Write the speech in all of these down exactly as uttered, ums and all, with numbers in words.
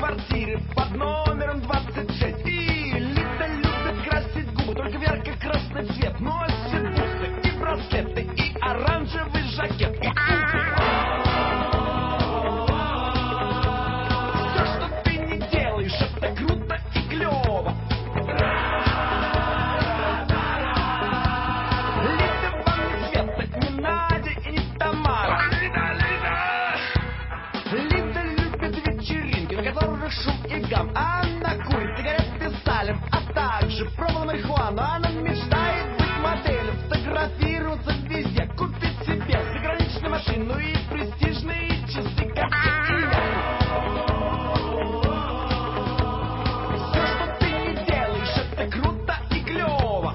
квартире под номером двадцать шесть. И Лида любит красить губы только в ярко-красный цвет. Носит бусы и браслеты, и оранжевый жакет, и туфли. Все, что ты не делаешь, это круто и клево. Лида вам не Света, не Надя и не Тамара. Лида, Лида. Лида любит вечеринки, на которых шум и гам. Она курит сигареты салем, а также пробовала марихуану. Она мечтает быть моделью, фотографироваться везде, купить себе заграничную машину и престижные часы, как и я. Все, что ты не делаешь, это круто и клево.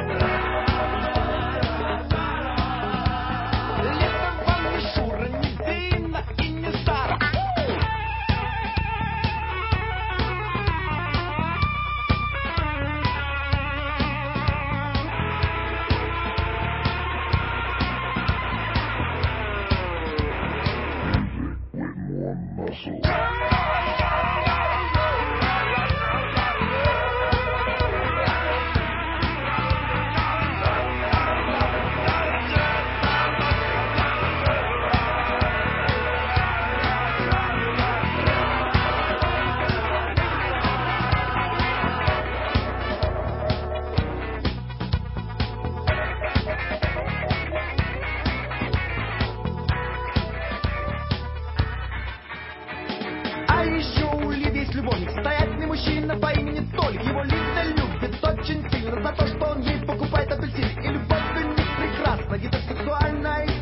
Лето вам не Шура, не Дина и не Сара. А еще у Лиды есть любовник, состоятельный мужчина по имени Толик. Его Лида любит очень сильно за то, что он ей покупает апельсины. И любовь у них прекрасна, гетеросексуальная.